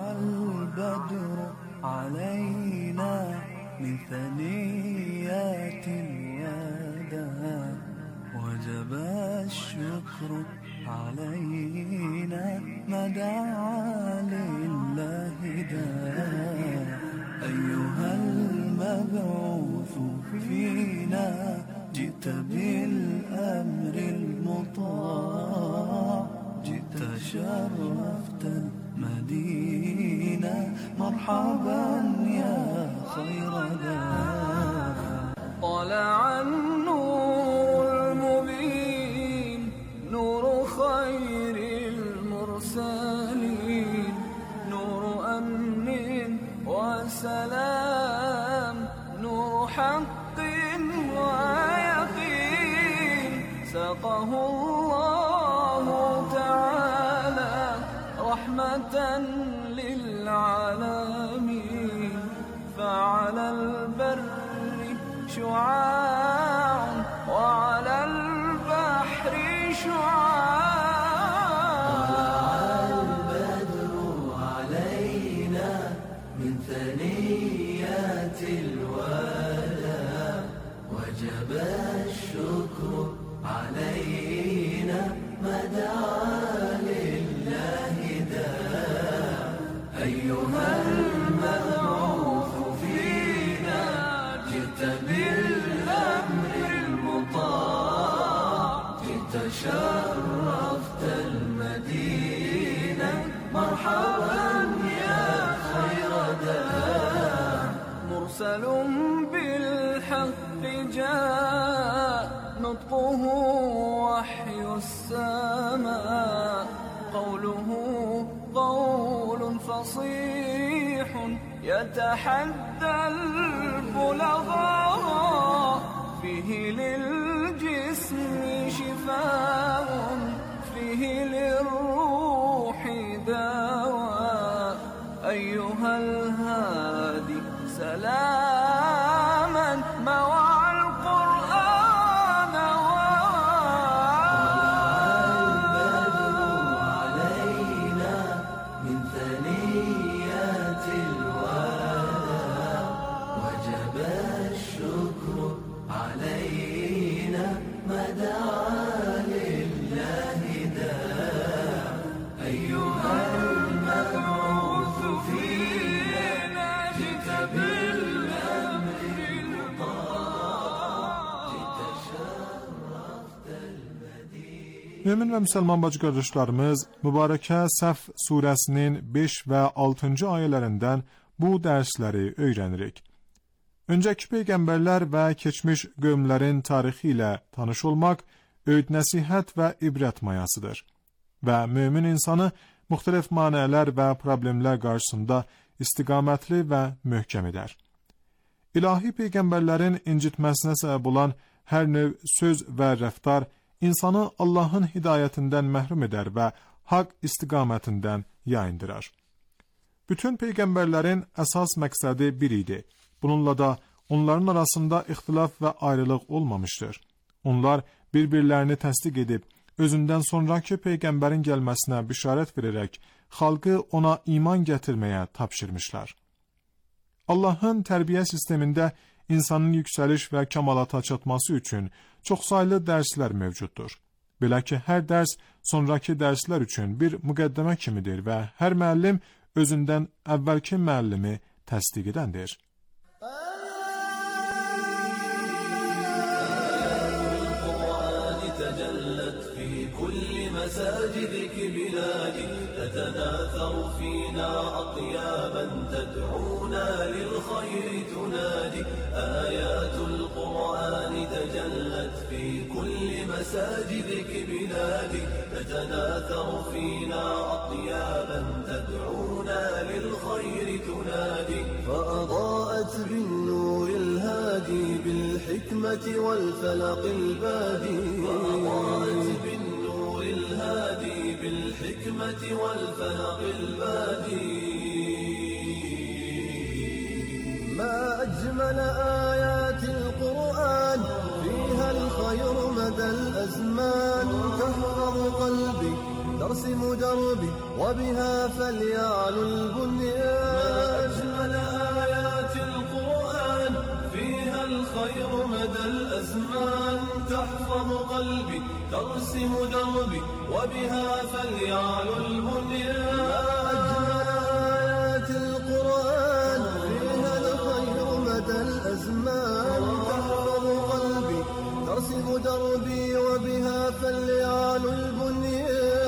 وجب الشكر علينا ما دعا لله داع أيها المبعوث فينا جئت بالأمر المطاع جئت شرفت المدينة مرحبا يا خير داع طلع النور المبين نور خير المرسلين نور أمن وسلام نور حق ويقين سقه الله تعالى رحمة للعالمين فعلى البر شعاع وعلى البحر شعاع طلع البدر علينا من ثنيات الوداع وجب الشكر علينا ما دعا لله داع أيها المبعوث فينا جئت بالأمر المطاع جئت شرفت المدينة مرحبا يا خير داع مرسل بالحق جاء نطقه وحي السماء قوله قول فصيح يتحدى البلغاء فيه للجسم شفاء فيه للروح دواء أيها الهادي سلاما مع القرآن البدر علينا من ثنيات الوداع وجب الشكر علينا ما دعا لله داع أيها المبعوث فينا جئت بالأمر المطاع جئت شرفت المدينة. Mömin və müsəlman bacı qardaşlarımız, Mübarəkə Səf surəsinin beş və altıncı ayələrindən bu dərsləri öyrənirik. Öncəki peyğəmbərlər və keçmiş qövmlərin tarixi ilə tanış olmaq, öyüd nəsihət və ibrət mayasıdır və mömin insanı müxtəlif manələr və problemlər qarşısında istiqamətli və möhkəm edər. İlahi peyğəmbərlərin incitməsinə səbəb olan hər növ söz və rəftar insanı Allahın hidayətindən məhrum edər və haqq istiqamətindən yayındırar. Bütün peyğəmbərlərin əsas məqsədi bir idi. Bununla da onların arasında ixtilaf və ayrılıq olmamışdır. Onlar bir-birlərini təsdiq edib, özündən sonraki peyğəmbərin gəlməsinə bişarət verərək, xalqı ona iman gətirməyə tapşırmışlar. Allahın tərbiyə sistemində insanın yüksəliş və kəmalata çatması üçün çoxsaylı dərslər mövcuddur. Belə ki, hər dərs sonraki dərslər üçün bir müqəddimə kimidir və hər müəllim özündən əvvəlki müəllimi təsdiq edəndir. مساجدك بلادي تتناثر فينا أطيابا تدعونا للخير تنادي آيات القرآن تجلت في كل مساجدك بلادي تتناثر فينا أطيابا تدعونا للخير تنادي فأضاءت بالنور الهادي بالحكمة بالحكمة والفلق البادي فأضاءت بالنور الهادي بالحكمة والفلق البادي ما أجمل آيات القرآن فيها الخير مدى الأزمان تحفظ قلبي ترسم دربي وبها فليعلو البنيان ما أجمل آيات القرآن فيها الخير مدى الأزمان تحفظ قلبي ترسم دربي وبها فليعلو البنيان ما أجمل آيات القرآن فيها الخير مدى الأزمان تحفظ قلبي ترسم دربي وبها فليعلو البنيان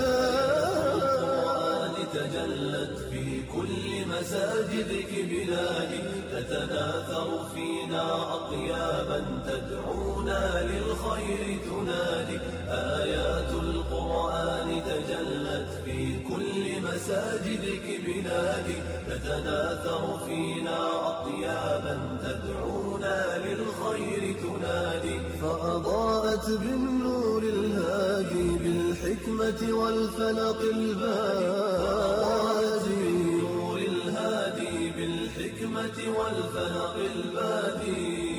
تجلت في كل مساجدك بلادي تتناثر فينا أطيابا تدعونا للخير تنادي آيات القرآن تجلت في كل مساجدك بلادي تتناثر فينا أطيابا تدعونا للخير تنادي فأضاءت بالنور الهادي بالحكمة والفلق البادي بالنور الهادي بالحكمة والفلق البادي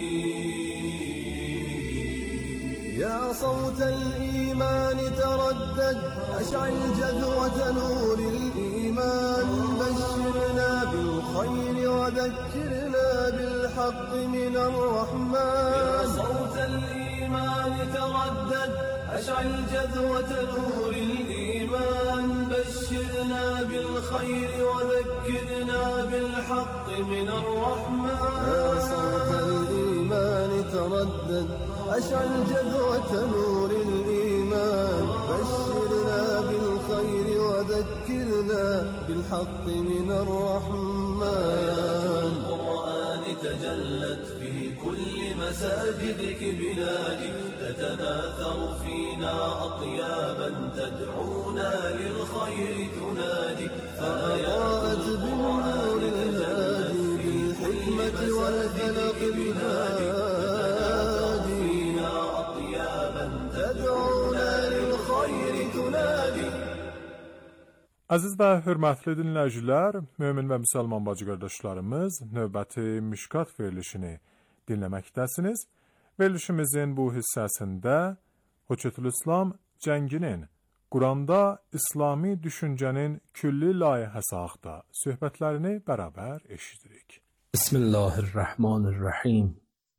يا صوت الإيمان تردد أشعل جذوة نور الإيمان بشرنا بالخير وذكرنا بالحق من الرحمن يا صوت الإيمان تردد أشعل جذوة نور الإيمان بشرنا بالخير وذكرنا بالحق من الرحمن يا صوت الإيمان تردد أشعل جذوة نور الإيمان بشرنا بالخير وذكرنا بالحق من الرحمن القرآن تجلت في كل مساجدك بلادي تتناثر فينا أطيابا تدعونا للخير تنادي فآيات بالنور الهادي بالحكمة والفلق البادي Əziz və hörmətli dinləyicilər, mömin və müsəlman bacı qardaşlarımız, növbəti Mişkat verilişini dinləməkdəsiniz. Verilişimizin bu hissəsində Hoçetülislam Cənginin Quranda İslami düşüncənin külli layihəsi haqqında söhbətlərini bərabər eşidirik. Bismillahirrahmanirrahim.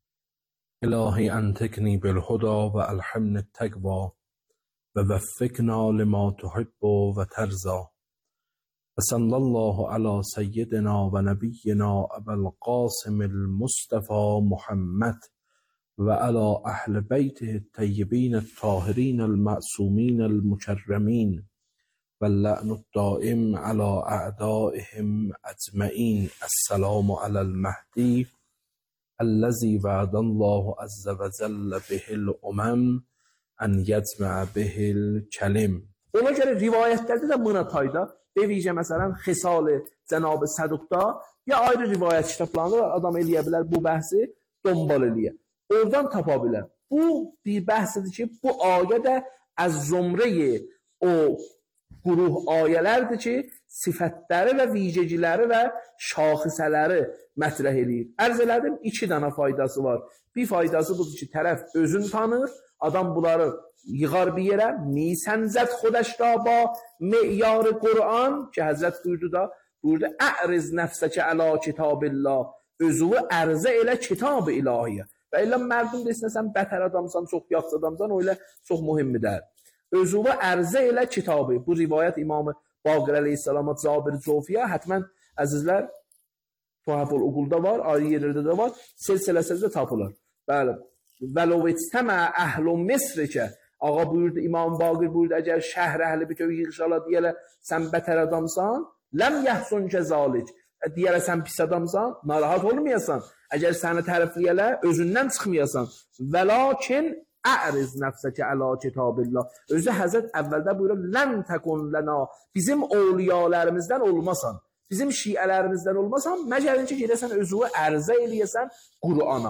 İlahi entekni bilhuda və elhamni təqva və vəffikna lima tuhibbu və tərza. Və sallallahu ala seyyidina və nəbiyyina Əbəl Qasimil Mustafa Muhammed və ala əhl-i beytih təyyibinət tahirinəl mə'suminəl mükərrəmin və lə'nud daim ala a'daihim əcməin. Əssəlamu aləl məhdi الذي وعد الله عز وجل به الأمم أن يجمع به الكلم. Ona görə rivayətlərdə də mınatayda ve vicə məsələn xisal-ı Cənab-ı Səduqda ya ayrı rivayət kitablarında var. Adam eləyə bilər bu bəhsi dombal eləyə. Oradan tapa bilər. Bu bir bəhsidir ki, bu ayə də az zümrəyi o quruh ayələrdir ki, sifətləri və vicəciləri və şaxisələri mətrəh eləyir. Ərz elədim, iki dənə faydası var. Bir faydası budur ki, tərəf özün tanır, adam bunları yığar bir yerə, misənzət xudəşda ba meyar-ı Qur'an ki, Həzrət buyurdu da, buyurdu, ə'riz nəfsəkə əla kitabillah, özünü ərzə elə kitab-ı ilahiyyə. Və elə mərdum desin, sən bətər adamsan, çox yaxşı adamsan, o elə çox mühimmidir. Özünü ərzə elə kitabı. Bu rivayət İmam-ı Baqir əleyhissalama Cabir Cofiyyə, hətmən əzizlər, Tuhaful Uqulda var, ayrı yerlərdə də var, silsiləsində tapılır. Bəli. Vəlau etstəmə əhl-u Misrikə, ağa buyurdu, İmam Baqir buyurdu, əgər şəhər əhli bütöv yığışala deyələ, sən bətər adamsan, ləm yəhsun kəzalik, deyələ sən pis adamsan, narahat olmayasan, əgər səni tərifləyələ, özündən çıxmayasan, və lakin ə'riz nəfsəkə əla kitabillah. Özü Həzrət əvvəldə buyurur, lən təkun lənə, bizim ovliyalərimizdən olmasan, bizim şiələrimizdən olmasan, məcərin ki, gedəsən özünü ərzə eləyəsən Qur'ana.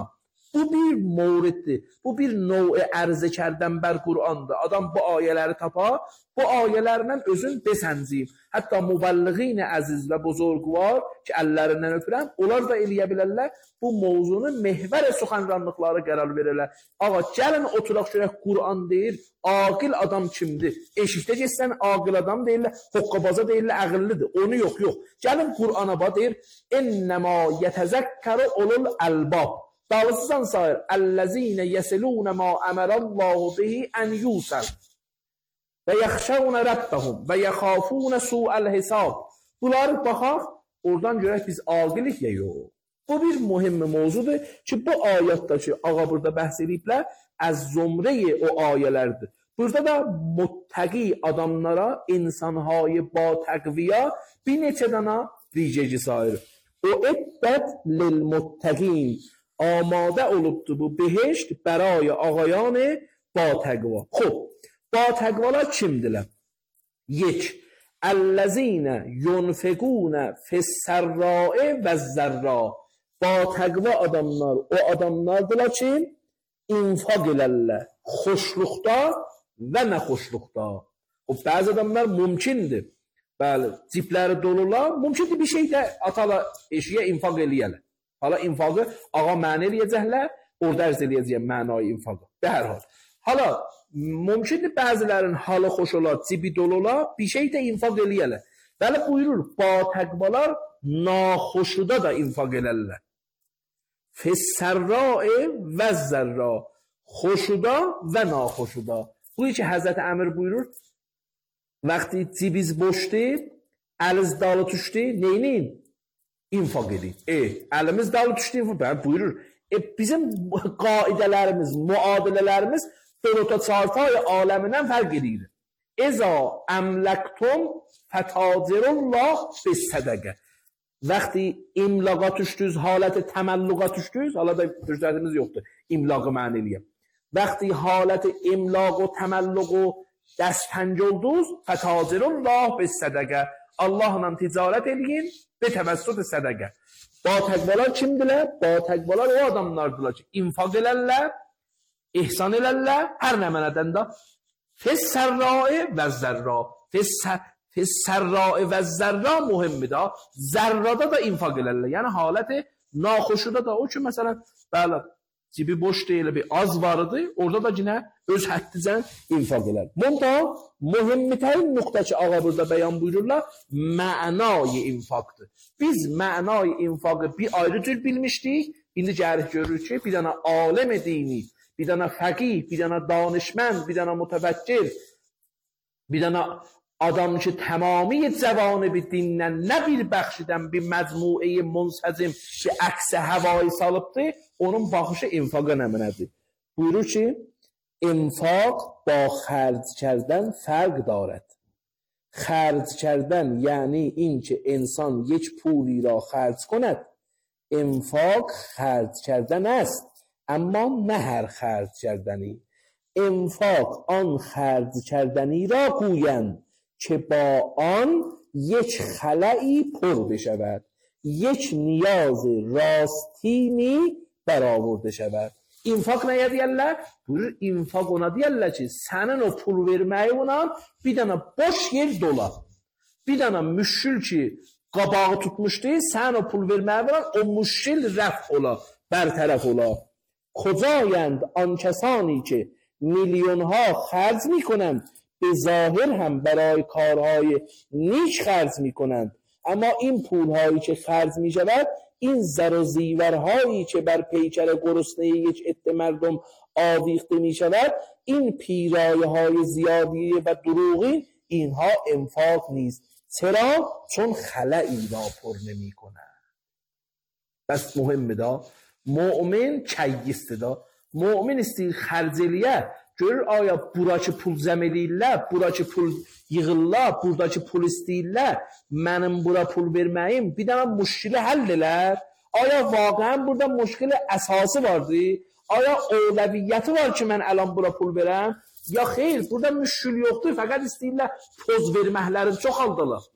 Bu bir mövriddir. Bu bir növ ərizə kərdən bər Qur'andır. Adam bu ayələri tapa, bu ayələrlə özün besənciyim. Hətta mübəlliğin əziz və buzurgvar ki, əllərindən öpürəm, onlar da eləyə bilərlər. Bu mövzunu mehvər suxanranlıqları qərar verirlər. Ağa, gəlin oturaq görək Qur'an deyir, aqil adam kimdir? Eşikdə geçsən aqil adam deyirlər, hoqqabaza deyirlər, əqillidir. Onu yox, yox. Gəlin Qur'ana bax deyir, ennəmə yətəzəkkəru olul əlbab. Dağılsızan sayır, əlləzinə yəsilunə ma əmərəllahu bihi ən yusəl və yaxşəvunə rəbbəhum və yəxafunə su'əl hesab. Bunları baxaq, oradan görək biz aqilik ya yox. Bu bir mühim mövzudur ki, bu ayətdə ki, ağa burada bəhs ediblər, əz zümrəyi o ayələrdir. Burada da muttəqi adamlara, insanhayı ba təqviya bir neçə dana vicəci sayır. O eddət lil muttəqin. Amadə olubdur bu behişt bəray ağayan ba təqva. Xob, ba təqvalar kimdirlər? Yek, əlləzinə yunfiqunə fissərrae və zərra. Ba təqva adamlar, o adamlardırlar ki, infaq elərlər, xoşluqda və nə xoşluqda. O, bəzi adamlar mümkündür. Bəli, cipləri dolular, mümkündür bir şey də atala eşiyə infaq eləyərlər. Hala infaqı ağa mənə eləyəcəklər, orada ərz eləyəcəyəm mənayı infaqı. Dərhal. Hala, mümkündür bəzilərin halı xoş olar, cibi dolu olar, bir şey də infaq eləyərlər. Bəli, buyurur, ba təqvalar naxoşuda da infaq elərlər. Fissərrae və zərra. Xoşuda və naxoşuda. Bu ki, Həzrət Əmir buyurur, vaxtı cibiz boşdur, əliz dalı tuşdur, neyinin? İnfaq edin. E, əlimiz dalı düşdü, buyurur. E, bizim qaidələrimiz, müadilələrimiz dörota çarpay aləmindən fərq edir. Eza əmləktum fətacirullah bis sədəqə. Vaxtı imlağa düşdünüz, haləti təməlluğa düşdünüz, hala da fürsətimiz yoxdur, imlağı mən eləyəm. Vaxtı haləti imlağı, təməlluğu dəstpənc oldunuz, fətacirullah bis sədəqə. Allahla ticarət eləyin və təvəssüt sədəqə. Ba təqvalar kimdirlər? Ba təqvalar o adamlardılar ki, infaq elərlər, ihsan elərlər, hər nə mənədən də fissərrae və zərra. Fissərrae və zərra mühimmidir. Zərrada da infaq elərlər. Yəni haləti naxoşuda da o ki, məsələn, bəli, cibi boş deyil, bir az vardı, orada da yine öz həddizən infaq elər. Bunda mühimmitərin nöqtə ki, ağa burada bəyan buyururlar, mənayı infaqdır. Biz mənayı infaqı bir ayrı cür bilmişdik, indi gərik görürük ki, bir dana aləm dini, bir dana fəqih, bir dana danışmən, bir dana mütəfəkkir, bir dana adam ki, tamamiyyət zəvanı bir dindən nə bir bəxşidən bir məcmuəyi münsəzim ki, əksi həvayı salıbdır, onun baxışı infaqa nəminədir. Buyurur ki, infaq ba xərc kərdən fərq darət. Xərc kərdən, yəni in ki, insan یک پولی را خرج کند. infaq xərc kərdən است. اما نه هر خرج کردنی. infaq آن خرج کردنی را گویند که با آن یک خلایی پر بشود، یک نیاز راستینی برآورده şəvər. İnfaq nəyə deyərlər? Buyurur, infaq ona deyərlər ki, sənin o pul verməyi ona bir dənə boş yer dola. Bir dənə müşkül ki, qabağı tutmuş deyil, sən o pul verməyi ona o müşkül rəf ola, bərtərəf ola. Kocayənd an کسانی که میلیونها خرج میکنند به ظاهر هم برای کارهای نیک خرج میکنند، اما این پولهایی که خرج میشود این زر و زیورهایی که بر پیکر گرسنه یک عده مردم آویخته میشود، این پیرایه های زیادی و دروغی، اینها انفاق نیست. چرا؟ چون خلایی را پر نمی کنند. بس مهمه دا مؤمن کیسته دا مؤمن istəyir xərcəliyə, görür aya buradakı pul cəm edirlər, buradakı pul yığırlar, buradakı pul istəyirlər, mənim bura pul verməyim bir dənə müşkili həll elər. Aya vaqəən burada müşkili əsası vardı? Aya əvvəliyyəti var ki, mən əlan bura pul verəm? Ya xeyr, burada müşkil yoxdur, fəqət istəyirlər poz verməklərini çoxaldılar.